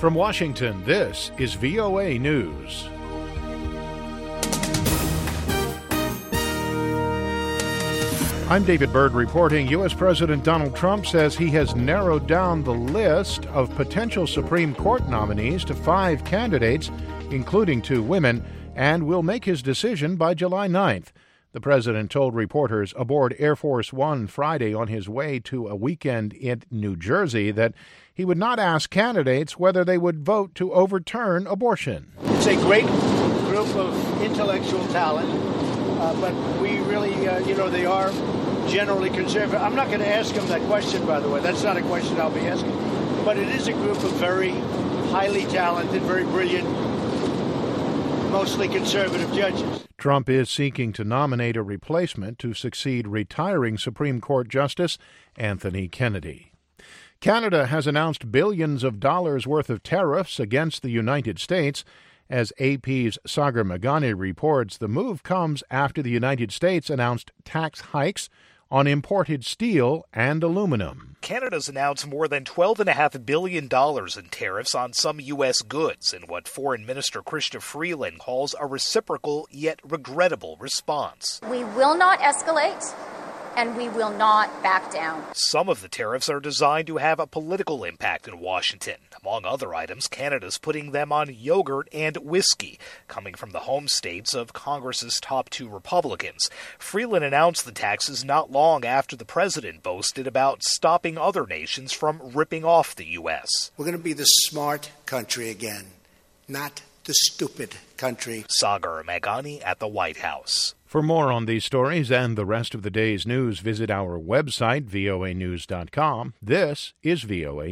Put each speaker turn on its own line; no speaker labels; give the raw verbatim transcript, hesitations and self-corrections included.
From Washington, this is V O A News. I'm David Byrd reporting. U S. President Donald Trump says he has narrowed down the list of potential Supreme Court nominees to five candidates, including two women, and will make his decision by July ninth. The president told reporters aboard Air Force One Friday on his way to a weekend in New Jersey that he would not ask candidates whether they would vote to overturn abortion.
It's a great group of intellectual talent, uh, but we really, uh, you know, they are generally conservative. I'm not going to ask them that question, by the way. That's not a question I'll be asking. But it is a group of very highly talented, very brilliant, mostly conservative judges.
Trump is seeking to nominate a replacement to succeed retiring Supreme Court Justice Anthony Kennedy. Canada has announced billions of dollars worth of tariffs against the United States. As A P's Sagar Meghani reports, the move comes after the United States announced tax hikes on imported steel and aluminum.
Canada's announced more than twelve point five billion dollars in tariffs on some U S goods in what Foreign Minister Chrystia Freeland calls a reciprocal yet regrettable response.
We will not escalate, and we will not back down.
Some of the tariffs are designed to have a political impact in Washington. Among other items, Canada's putting them on yogurt and whiskey, coming from the home states of Congress's top two Republicans. Freeland announced the taxes not long after the president boasted about stopping other nations from ripping off the U S.
We're going to be the smart country again, not the stupid country.
Sagar Meghani at the White House.
For more on these stories and the rest of the day's news, visit our website, V O A news dot com. This is V O A.